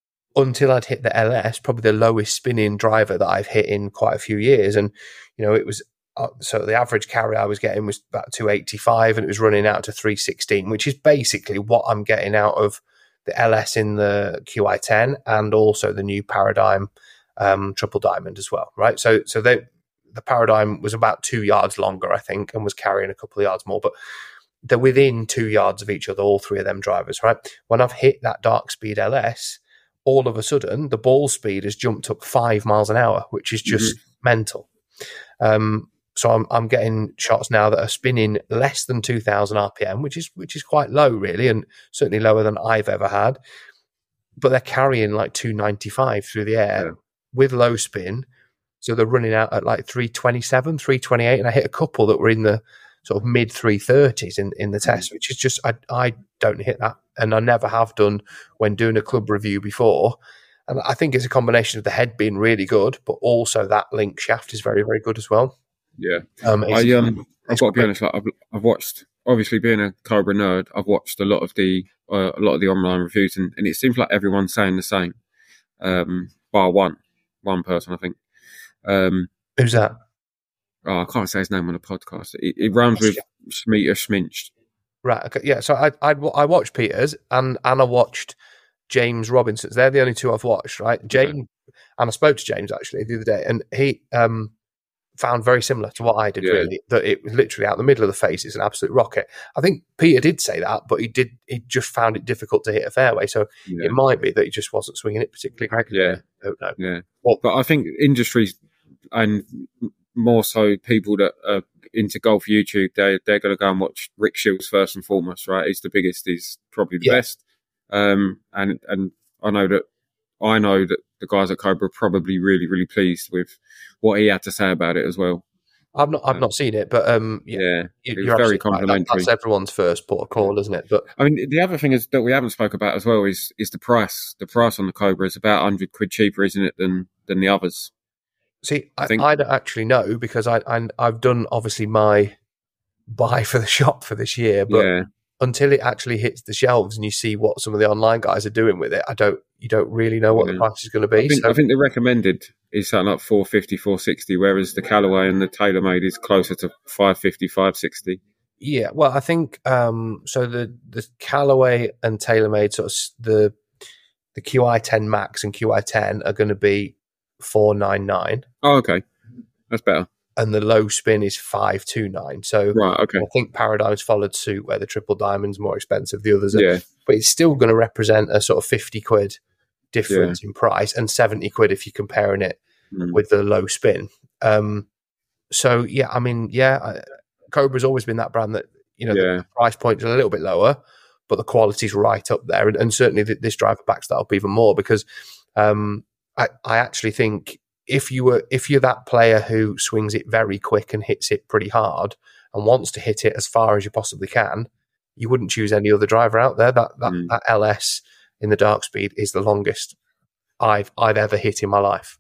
until I'd hit the L S, probably the lowest spinning driver that I've hit in quite a few years. And, you know, it was, uh, so the average carry I was getting was about two eighty-five and it was running out to three sixteen, which is basically what I'm getting out of the L S in the Q I ten and also the new Paradigm um, Triple Diamond as well, right? So, so they, the Paradigm was about two yards longer, I think, and was carrying a couple of yards more, but they're within two yards of each other, all three of them drivers, right? When I've hit that Dark Speed L S, all of a sudden, the ball speed has jumped up five miles an hour, which is just mm-hmm. mental. Um, so I'm I'm getting shots now that are spinning less than two thousand R P M, which is which is quite low, really, and certainly lower than I've ever had. But they're carrying like two ninety-five through the air yeah. with low spin, so they're running out at like three twenty-seven, three twenty-eight, and I hit a couple that were in the sort of mid three thirties in, in the test, mm-hmm. which is just I I don't hit that. And I never have done when doing a club review before. And I think it's a combination of the head being really good, but also that link shaft is very, very good as well. Yeah. Um, I, um, I've got to be honest, like, I've, I've watched, obviously being a Cobra nerd, I've watched a lot of the uh, a lot of the online reviews, and, and it seems like everyone's saying the same, um, bar one, one person, I think. Um, Who's that? Oh, I can't say his name on the podcast. It, it rhymes with Schmeeta Schminched. Right. Okay. Yeah. So I I I watched Peter's and and I watched James Robinson's. They're the only two I've watched. Right. James okay. and I spoke to James actually the other day, and he um found very similar to what I did. Yeah. Really, that it was literally out the middle of the face. It's an absolute rocket. I think Peter did say that, but he did he just found it difficult to hit a fairway. So yeah. it might be that he just wasn't swinging it particularly correctly. Yeah. I don't know. Yeah. Well, but I think industries and more so people that are into golf YouTube, they they're going to go and watch Rick Shields first and foremost, right? He's the biggest, he's probably the yeah. best, um, and and I know that I know that the guys at Cobra are probably really really pleased with what he had to say about it as well. I've not I've um, not seen it, but um, yeah, yeah you, you're very complimentary. Right. That, that's everyone's first port of call, isn't it? But I mean, the other thing is that we haven't spoke about as well is is the price. The price on the Cobra is about one hundred quid cheaper, isn't it, than than the others? See, I, I, I don't actually know because I, I I've done obviously my buy for the shop for this year, but yeah. until it actually hits the shelves and you see what some of the online guys are doing with it, I don't you don't really know what yeah. the price is going to be. I think, so. I think the recommended is something like four fifty, four sixty, whereas the Callaway and the TaylorMade is closer to five fifty, five sixty. Yeah, well, I think um, so. The the Callaway and TaylorMade sort of the the Q I ten Max and Q I ten are going to be four ninety-nine. Oh, okay, that's better. And the low spin is five twenty-nine. So right, okay. I think Paradigm's followed suit where the Triple Diamond's more expensive. The others are, yeah. but it's still going to represent a sort of fifty quid difference yeah. in price and seventy quid if you're comparing it mm. with the low spin. Um, so yeah, I mean, yeah, I, Cobra's always been that brand that, you know, Yeah. the price point is a little bit lower, but the quality's right up there. And, and certainly th- this driver backs that up even more, because um, I, I actually think if you were, if you're that player who swings it very quick and hits it pretty hard and wants to hit it as far as you possibly can, you wouldn't choose any other driver out there. That that, Mm. that L S in the dark speed is the longest I've I've ever hit in my life.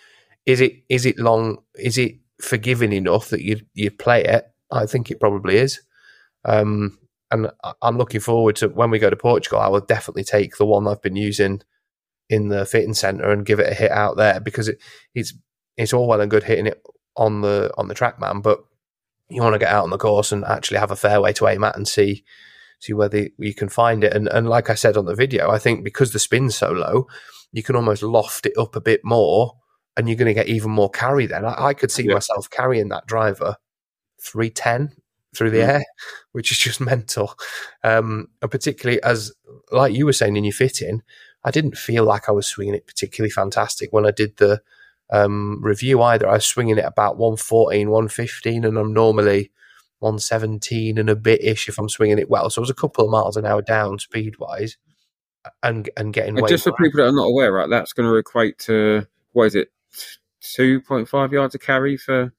Is it is it long? Is it forgiving enough that you you play it? I think it probably is. Um, and I'm looking forward to when we go to Portugal. I will definitely take the one I've been using in the fitting centre and give it a hit out there, because it, it's it's all well and good hitting it on the on the TrackMan, but you want to get out on the course and actually have a fairway to aim at and see see whether you can find it. And and like I said on the video, I think because the spin's so low, you can almost loft it up a bit more, and you're going to get even more carry then. I, I could see Yeah. myself carrying that driver three ten through the Mm. air, which is just mental. Um, and particularly as, like you were saying in your fitting, I didn't feel like I was swinging it particularly fantastic when I did the um, review either. I was swinging it about one fourteen, one fifteen, and I'm normally one seventeen and a bit-ish if I'm swinging it well. So it was a couple of miles an hour down speed-wise, and and getting And way just for more people that are not aware, right, that's going to equate to, what is it, two point five yards of carry for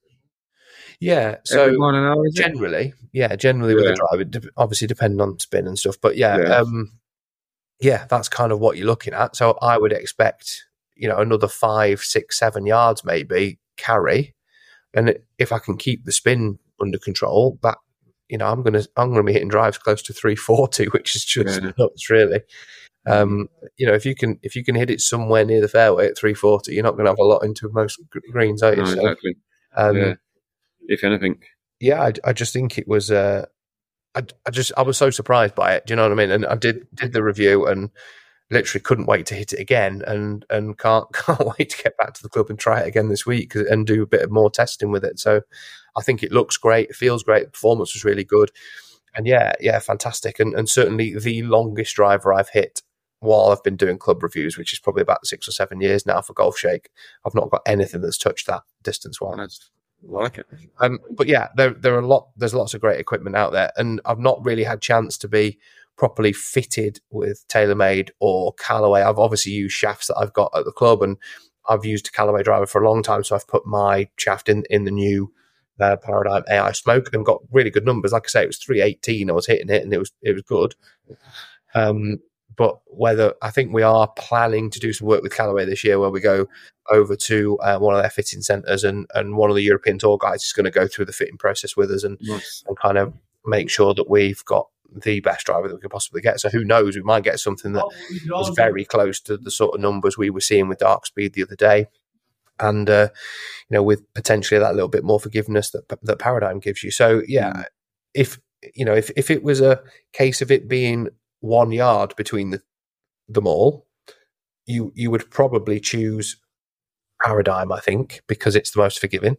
yeah. So every mile an hour, is it? generally, yeah, generally with Yeah. a drive, it de- obviously depending on spin and stuff, but yeah, Yeah. um, yeah, that's kind of what you're looking at. So I would expect, you know, another five, six, seven yards maybe carry, and if I can keep the spin under control, that, you know, I'm gonna I'm gonna be hitting drives close to three forty, which is just Yeah. nuts, really. Um, you know, if you can if you can hit it somewhere near the fairway at three forty, you're not going to have a lot into most gr- greens, are you? No, So, exactly. um, Yeah. yeah, If anything. I, I just think it was. Uh, I, I just I was so surprised by it. Do you know what I mean? And I did did the review and literally couldn't wait to hit it again, and and can't can't wait to get back to the club and try it again this week and do a bit of more testing with it. So I think it looks great, it feels great, the performance was really good, and yeah, yeah, fantastic, and and certainly the longest driver I've hit while I've been doing club reviews, which is probably about six or seven years now for Golf Shake. I've not got anything that's touched that distance wise. That's, I like it. Um, but yeah, there there are a lot. There's lots of great equipment out there, and I've not really had chance to be properly fitted with TaylorMade or Callaway. I've obviously used shafts that I've got at the club, and I've used a Callaway driver for a long time, so I've put my shaft in in the new uh, Paradigm A I Smoke and got really good numbers. Like I say, it was three eighteen. I was hitting it, and it was it was good. Um, but whether I think we are planning to do some work with Callaway this year, where we go over to uh, one of their fitting centres, and, and one of the European tour guides is going to go through the fitting process with us and, Nice. and kind of make sure that we've got the best driver that we can possibly get. So who knows, we might get something that is very close to the sort of numbers we were seeing with Dark Speed the other day, and uh, you know, with potentially that little bit more forgiveness that that Paradigm gives you. So yeah, Mm. if you know, if if it was a case of it being one yard between the, them all, you you would probably choose Paradigm, I think, because it's the most forgiving.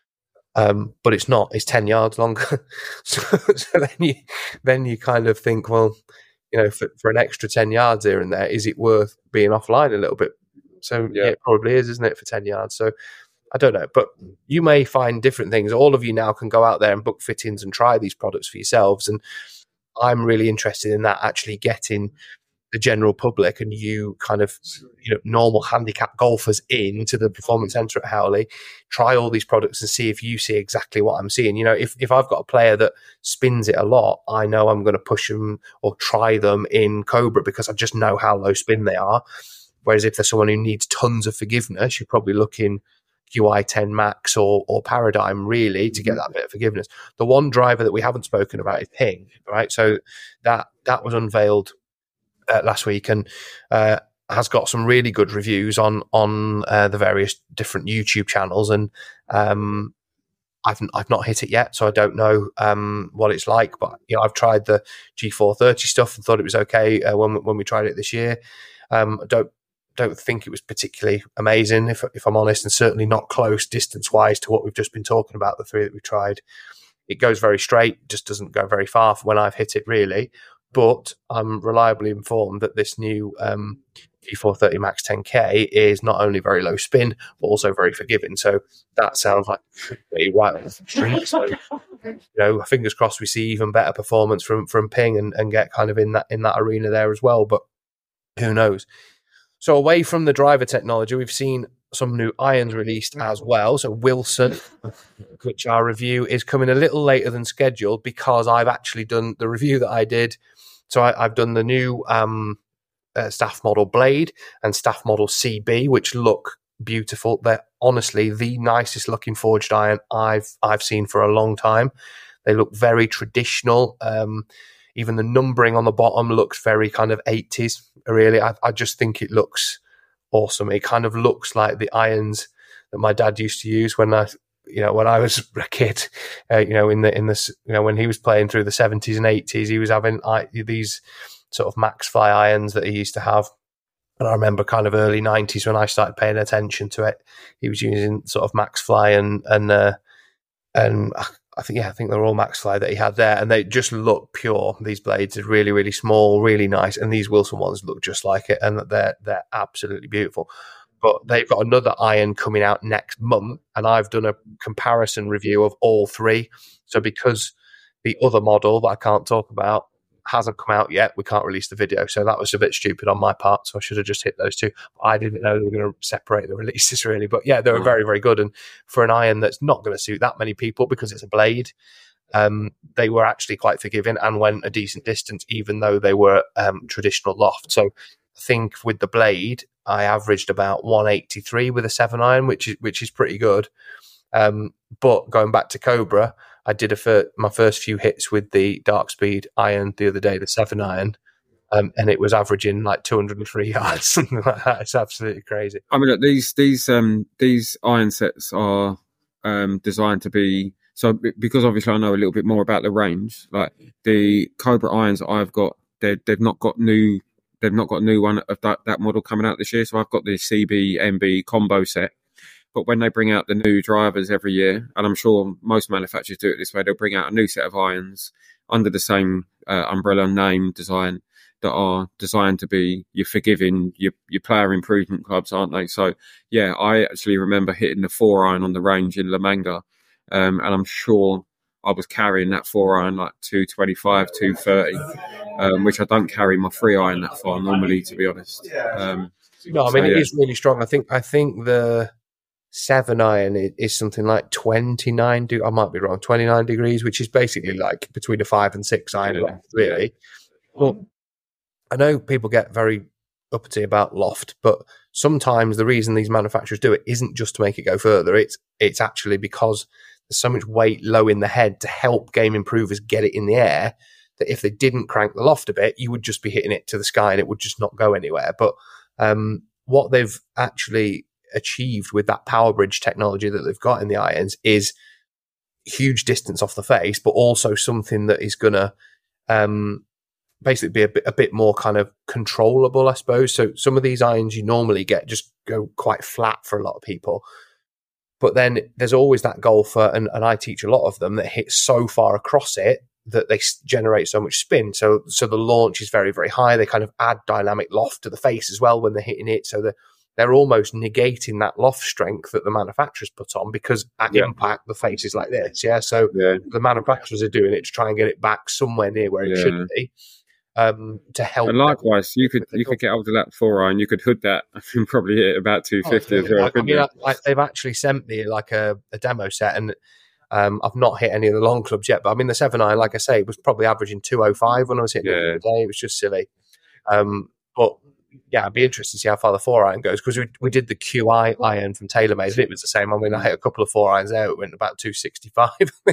Um, but it's not. It's ten yards longer. so, so then you then you kind of think, well, you know, for, for an extra ten yards here and there, is it worth being offline a little bit? So yeah. Yeah. It probably is, isn't it, for ten yards? So I don't know, but you may find different things. All of you now can go out there and book fittings and try these products for yourselves, and I'm really interested in that, actually getting the general public and you kind of, you know, normal handicap golfers into the performance centre at Howley, try all these products and see if you see exactly what I'm seeing. You know, if, if I've got a player that spins it a lot, I know I'm going to push them or try them in Cobra because I just know how low spin they are. Whereas if there's someone who needs tons of forgiveness, you're probably looking Q I ten Max or or Paradigm really to get that bit of forgiveness. The one driver that we haven't spoken about is Ping, right? So that that was unveiled uh, last week and uh, has got some really good reviews on on uh, the various different YouTube channels. And um, I've I've not hit it yet, so I don't know um, what it's like. But you know, I've tried the G four thirty stuff and thought it was okay uh, when when we tried it this year. Um, I don't don't think it was particularly amazing, if if I'm honest, and certainly not close distance wise to what we've just been talking about. The three that we've tried, it goes very straight, just doesn't go very far from when I've hit it really. But I'm reliably informed that this new um, G four thirty Max ten K is not only very low spin, but also very forgiving. So that sounds like right off the street. So, you know, fingers crossed we see even better performance from from Ping and, and get kind of in that in that arena there as well. But who knows? So away from the driver technology, we've seen some new irons released as well. So Wilson, which our review is coming a little later than scheduled because I've actually done the review that I did. So I, I've done the new um, uh, staff model Blade and staff model C B, which look beautiful. They're honestly the nicest looking forged iron I've I've seen for a long time. They look very traditional. Um, even the numbering on the bottom looks very kind of eighties. Really, I, I just think it looks awesome. It kind of looks like the irons that my dad used to use when I, you know, when I was a kid. Uh, you know, in the in the you know when he was playing through the seventies and eighties, he was having uh, these sort of Max Fly irons that he used to have. And I remember kind of early nineties when I started paying attention to it. He was using sort of Max Fly and and uh, and I think yeah, I think they're all Max Fly that he had there, and they just look pure. These blades are really, really small, really nice, and these Wilson ones look just like it, and they're they're absolutely beautiful. But they've got another iron coming out next month, and I've done a comparison review of all three. So because the other model that I can't talk about hasn't come out yet, we can't release the video. So that was a bit stupid on my part. So I should have just hit those two. I didn't know they were going to separate the releases really. But yeah, they were very, very good. And for an iron that's not going to suit that many people because it's a blade, um, they were actually quite forgiving and went a decent distance, even though they were um, traditional loft. So I think with the blade, I averaged about one eighty-three with a seven iron, which is which is pretty good. Um, but going back to Cobra, I did a fir- my first few hits with the Dark Speed iron the other day, the seven iron, um, and it was averaging like two hundred three yards, something like that. It's absolutely crazy. I mean, look, these these um, these iron sets are um, designed to be so because obviously I know a little bit more about the range. Like the Cobra irons that I've got, they they've not got new they've not got a new one of that, that model coming out this year. So I've got the C B M B combo set. But when they bring out the new drivers every year, and I'm sure most manufacturers do it this way, they'll bring out a new set of irons under the same uh, umbrella name design that are designed to be your forgiving, your, your player improvement clubs, aren't they? So, yeah, I actually remember hitting the four iron on the range in La Manga, um, and I'm sure I was carrying that four iron like two twenty-five, two thirty, um, which I don't carry my three iron that far normally, to be honest. Um, no, I mean, so, it yeah. is really strong. I think, I think the seven iron is something like twenty-nine, de- I might be wrong, twenty-nine degrees, which is basically like between a five and six iron, Yeah. really. Well, I know people get very uppity about loft, but sometimes the reason these manufacturers do it isn't just to make it go further. It's it's actually because there's so much weight low in the head to help game improvers get it in the air that if they didn't crank the loft a bit, you would just be hitting it to the sky and it would just not go anywhere. But um, what they've actually achieved with that power bridge technology that they've got in the irons is huge distance off the face, but also something that is going to um, basically be a bit, a bit more kind of controllable, I suppose. So some of these irons you normally get just go quite flat for a lot of people. But then there's always that golfer, and, and I teach a lot of them, that hit so far across it that they generate so much spin. So so the launch is very, very high. They kind of add dynamic loft to the face as well when they're hitting it. So the they're almost negating that loft strength that the manufacturers put on, because at yeah. impact, the face is like this. Yeah. So yeah. the manufacturers are doing it to try and get it back somewhere near where yeah. it should be, um, to help. And likewise, you could you could get hold of that four iron, you could hood that and probably hit about two fifty oh, as well. I, I mean, I, I, they've actually sent me like a, a demo set, and um, I've not hit any of the long clubs yet. But I mean, the seven iron, like I say, was probably averaging two oh five when I was hitting yeah. it the other day. It was just silly. Um, but yeah, I'd be interested to see how far the four iron goes, because we we did the Q I iron from TaylorMade, and it was the same. I mean, I hit a couple of four irons there. It went about two sixty-five.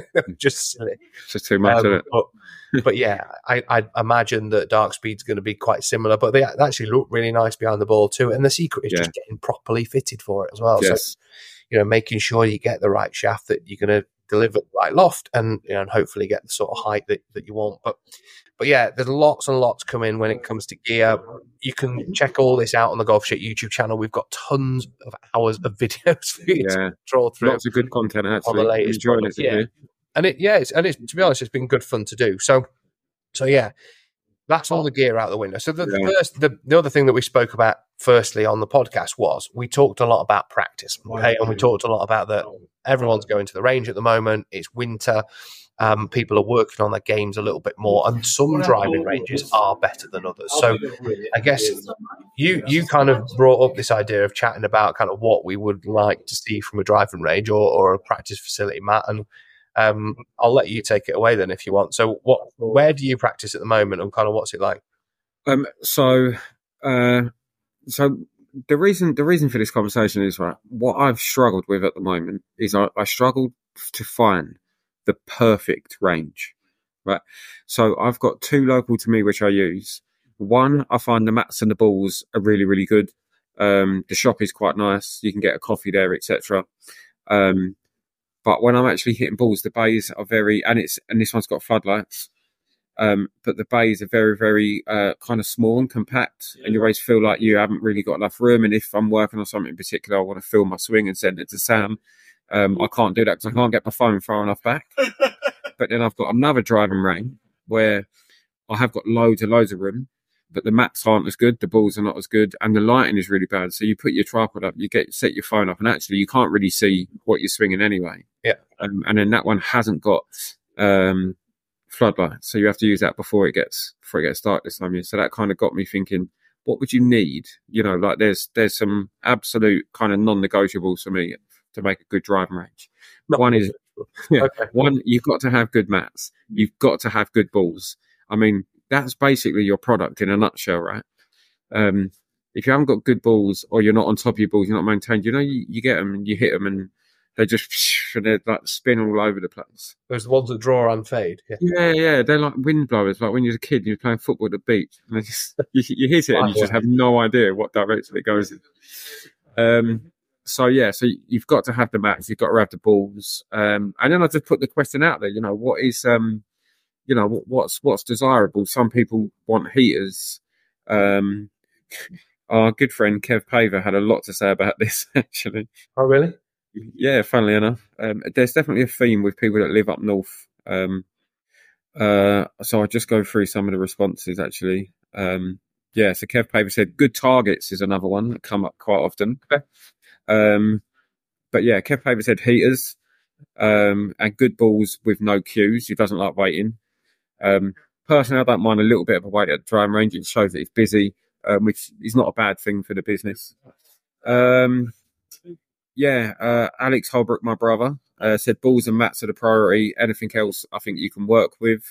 Just silly. It's just too much, um, isn't it? But, but yeah, I I imagine that Dark Speed's going to be quite similar, but they actually look really nice behind the ball too. And the secret is yeah. just getting properly fitted for it as well. Yes. So, you know, making sure you get the right shaft that you're going to deliver the right loft, and you know, and hopefully get the sort of height that, that you want. But but yeah, there's lots and lots coming when it comes to gear. You can check all this out on the Golf Shit YouTube channel. We've got tons of hours of videos for you yeah. to troll through. Lots of good content actually. On the latest Enjoying product. it, yeah. And it yeah, it's, and it's, to be honest, it's been good fun to do. So so yeah, That's all the gear out the window. So the, Yeah. the first, the, the other thing that we spoke about firstly on the podcast was we talked a lot about practice, okay? And we talked a lot about that everyone's going to the range at the moment. It's winter. Um, people are working on their games a little bit more, and some driving ranges are better than others. So I guess you you kind of brought up this idea of chatting about kind of what we would like to see from a driving range or, or a practice facility, Matt, and Um, I'll let you take it away then if you want. So, what, where do you practice at the moment, and kind of what's it like? Um, so, uh, so the reason the reason for this conversation is right. What I've struggled with at the moment is I, I struggled to find the perfect range, right? So I've got two local to me which I use. One, I find the mats and the balls are really really good. Um, the shop is quite nice. You can get a coffee there, et cetera. Um, But when I'm actually hitting balls, the bays are very, and it's and this one's got floodlights. Um, but the bays are very, very uh, kind of small and compact, and you always feel like you haven't really got enough room. And if I'm working on something in particular, I want to film my swing and send it to Sam. Um, I can't do that because I can't get my phone far enough back. But then I've got another driving range where I have got loads and loads of room, but the mats aren't as good, the balls are not as good, and the lighting is really bad. So you put your tripod up, you get set your phone up, and actually you can't really see what you're swinging anyway. Yeah. Um, and then that one hasn't got um, floodlights, so you have to use that before it gets before it gets dark this time of year. So that kind of got me thinking, what would you need? You know, like there's there's some absolute kind of non-negotiables for me to make a good driving range. No. One is yeah, Okay. one, you've got to have good mats, you've got to have good balls. I mean, that's basically your product in a nutshell, right? Um, if you haven't got good balls or you're not on top of your balls, you're not maintained, you know, you, you get them and you hit them and they just and they like spin all over the place. Those the ones that draw and fade. Yeah. Yeah, yeah, they're like wind blowers. Like when you're a kid, and you're playing football at the beach, and they just, you, you hit it and you just have no idea what direction it goes in. Um, so yeah, so you've got to have the mats, you've got to have the balls, um, and then I just put the question out there. You know, what is um, you know, what's what's desirable? Some people want heaters. Um, our good friend Kev Paver had a lot to say about this, actually. Oh, really? Yeah, funnily enough, um, there's definitely a theme with people that live up north. Um, uh, so I'll just go through some of the responses, actually. Um, yeah, so Kev Paver said good targets is another one that come up quite often. Okay. Um, but yeah, Kev Paver said heaters um, and good balls with no cues. He doesn't like waiting. Um, personally, I don't mind a little bit of a wait at the driving range. It shows that it's busy, um, which is not a bad thing for the business. Um, yeah, uh, Alex Holbrook, my brother, uh, said balls and mats are the priority. Anything else, I think you can work with.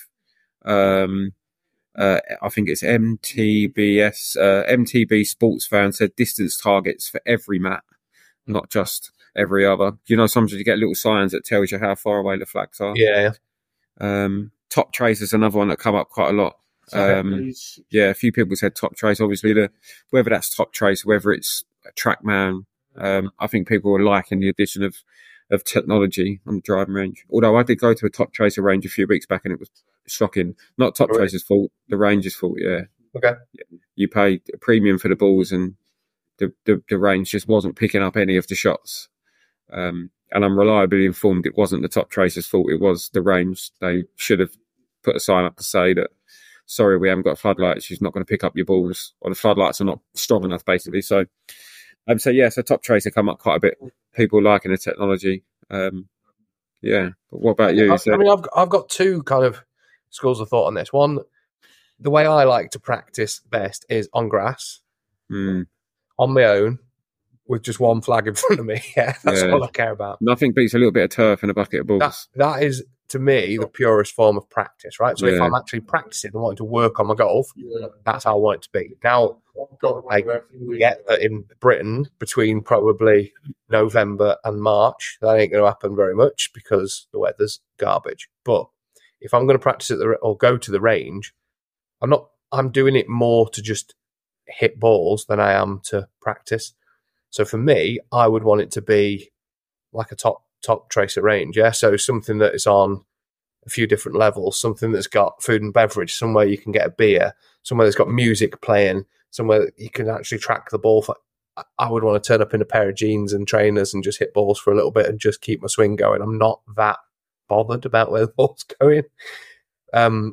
Um, uh, I think it's M T B S, uh, M T B Sports Fan said distance targets for every mat, not just every other. You know, sometimes you get little signs that tells you how far away the flags are. Yeah. Um, Top Trace is another one that come up quite a lot. Um, yeah, a few people said Top Trace. Obviously, the whether that's Top Trace, whether it's TrackMan, um, I think people are liking the addition of of technology on the driving range. Although I did go to a Top Tracer range a few weeks back and it was shocking. Not Top Really? Tracer's fault, the range's fault. Yeah. Okay. You pay a premium for the balls, and the the, the range just wasn't picking up any of the shots. Um, and I'm reliably informed it wasn't the Top Tracer's fault, it was the range. They should have put a sign up to say that, sorry, we haven't got floodlights, she's not going to pick up your balls, or the floodlights are not strong enough, basically. So, um, so yeah, so Top Tracer come up quite a bit. People liking the technology. Um, yeah. But what about you? I, So, I mean, I've I've got two kind of schools of thought on this. One, the way I like to practice best is on grass, mm, on my own, with just one flag in front of me. Yeah, that's Yeah. all I care about. nothing beats a little bit of turf and a bucket of balls. That that is, to me, the purest form of practice, right? So if Yeah. I'm actually practicing and wanting to work on my golf, that's how I want it to be. Now, I get that in Britain, between probably November and March, that ain't going to happen very much because the weather's garbage. But if I'm going to practice at the or go to the range, I'm not. I'm doing it more to just hit balls than I am to practice. So for me, I would want it to be like a top top tracer range, yeah. So something that is on a few different levels, something that's got food and beverage, somewhere you can get a beer, somewhere that's got music playing, somewhere that you can actually track the ball. For, I would want to turn up in a pair of jeans and trainers and just hit balls for a little bit and just keep my swing going. I'm not that bothered about where the ball's going. Um,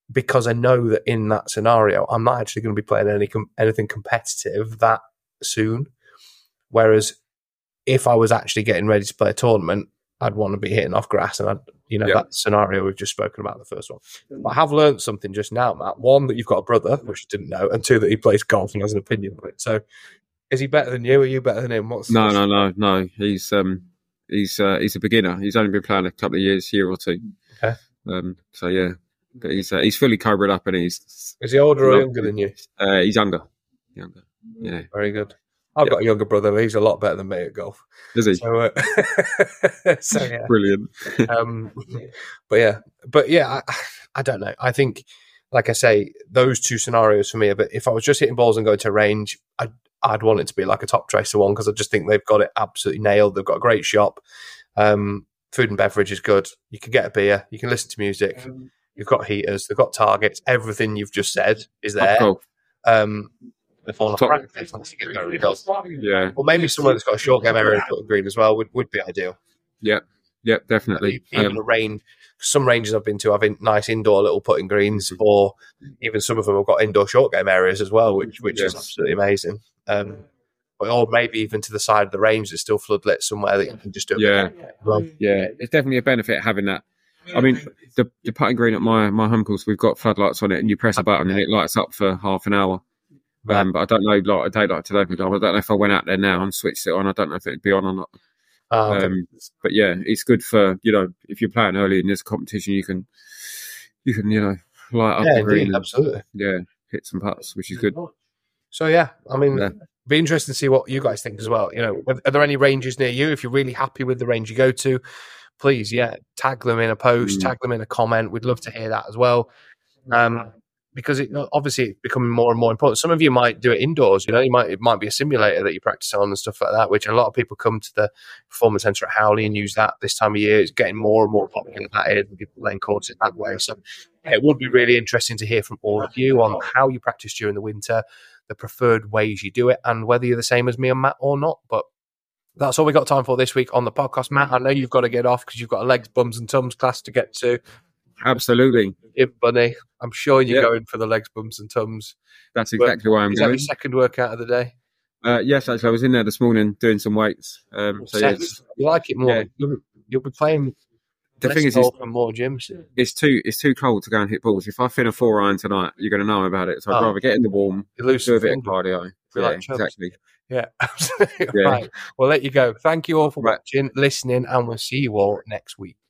because I know that in that scenario, I'm not actually going to be playing any com- anything competitive that soon. Whereas if I was actually getting ready to play a tournament, I'd want to be hitting off grass, and I'd, you know, yeah. that scenario we've just spoken about, the first one. But I have learned something just now, Matt. One, that you've got a brother, which I didn't know, and two, that he plays golf and has an opinion on it. So, is he better than you? Are you better than him? What's no, no, no, no. He's um, he's uh, he's a beginner. He's only been playing a couple of years, year or two. Okay. Um. So yeah, but he's uh, he's fully covered up, and he's. Is he older or younger than you? Uh, he's younger. Younger. Yeah. Very good. I've yeah. got a younger brother, but he's a lot better than me at golf. Is he? So, uh, so yeah. Brilliant. um, but yeah, but yeah, I, I don't know. I think, like I say, those two scenarios for me. But if I was just hitting balls and going to range, I'd, I'd want it to be like a Top Tracer one, because I just think they've got it absolutely nailed. They've got a great shop. Um, food and beverage is good. You can get a beer. You can listen to music. You've got heaters. They've got targets. Everything you've just said is there. Cool. Um, Top, yeah. Or maybe somewhere that's got a short game area and putting green as well would, would be ideal. Yeah, yeah, definitely. Even um, a range, some ranges I've been to have in, nice indoor little putting greens, or even some of them have got indoor short game areas as well, which which yes. is absolutely amazing. Um, or maybe even to the side of the range that's still floodlit somewhere that you can just do. Yeah, well. yeah, it's definitely a benefit having that. I mean, the the putting green at my my home course, we've got floodlights on it, and you press a button and it lights up for half an hour. Um, but I don't know, like a day like today, I don't know if I went out there now and switched it on. I don't know if it'd be on or not. Oh, okay. um, but yeah, it's good for, you know, if you're playing early in this competition, you can, you can, you know, light up yeah, the green. Indeed, and, absolutely. Yeah, hit some putts, which is good. So yeah, I mean, yeah. be interesting to see what you guys think as well. You know, are, are there any ranges near you? If you're really happy with the range you go to, please, yeah, tag them in a post, mm. tag them in a comment. We'd love to hear that as well. Um, Because it, obviously it's becoming more and more important. Some of you might do it indoors. You know, you might it might be a simulator that you practice on and stuff like that. Which a lot of people come to the performance centre at Howley and use that this time of year. It's getting more and more popular that is, and people playing courses that way. So yeah, it would be really interesting to hear from all of you on how you practice during the winter, the preferred ways you do it, and whether you're the same as me and Matt or not. But that's all we got time for this week on the podcast. Matt, I know you've got to get off because you've got a legs, bums, and tums class to get to. Absolutely. Yeah, Bunny. I'm sure you're yeah. going for the legs, bums, and tums. That's exactly but why I'm is going. Is that your second workout of the day? Uh, yes, actually, I was in there this morning doing some weights. Um, so yeah, you like it more? Yeah. You'll, you'll be playing. The thing is, it's, more gyms. It's too it's too cold to go and hit balls. If I fin a four iron tonight, you're going to know about it. So I'd oh. rather get in the warm, do a bit of cardio. Yeah, like exactly. Yeah, absolutely. Yeah. Right. We'll let you go. Thank you all for right. watching, listening, and we'll see you all next week.